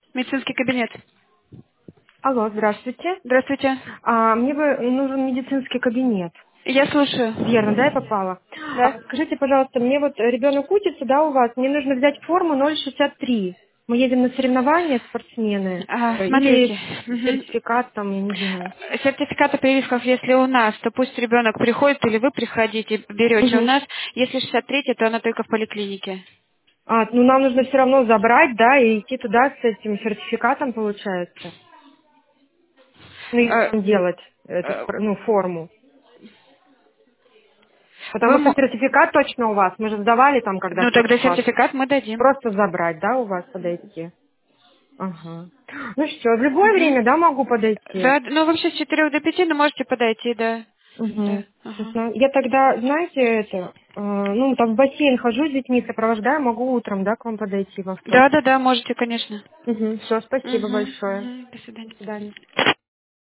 Медицинский кабинет. Алло, здравствуйте. Здравствуйте. Мне бы нужен медицинский кабинет. Я слушаю. Верно, да, я попала? Да. Скажите, пожалуйста, мне вот ребенок учится, да, у вас, мне нужно взять форму 0,63. Мы едем на соревнования, спортсмены. Или Смотрите. Мгм. сертификат там, я не знаю. Сертификат о прививках, если у нас, то пусть ребенок приходит, или вы приходите, берете у Мгм. нас. Если 63, то она только в поликлинике. Ну нам нужно все равно забрать, да, и идти туда с этим сертификатом, получается. Ну, и Э, делать эту, э, форму. Вы, Потому что сертификат точно у вас. Мы же сдавали там, когда в ну первый тогда класс. сертификат мы дадим. Просто забрать, да, у вас подойти? Ага. Ну что, в любое Мгм. время, да, могу подойти? Да, ну вообще с 4 до 5, но можете подойти, да. Да. Угу. Ага. Я тогда, знаете, там в бассейн хожу с детьми, сопровождаю, могу утром, да, к вам подойти во Да, вторник. да, да, можете, конечно. Угу. Все, спасибо Угу, большое. угу. До До свидания. свидания.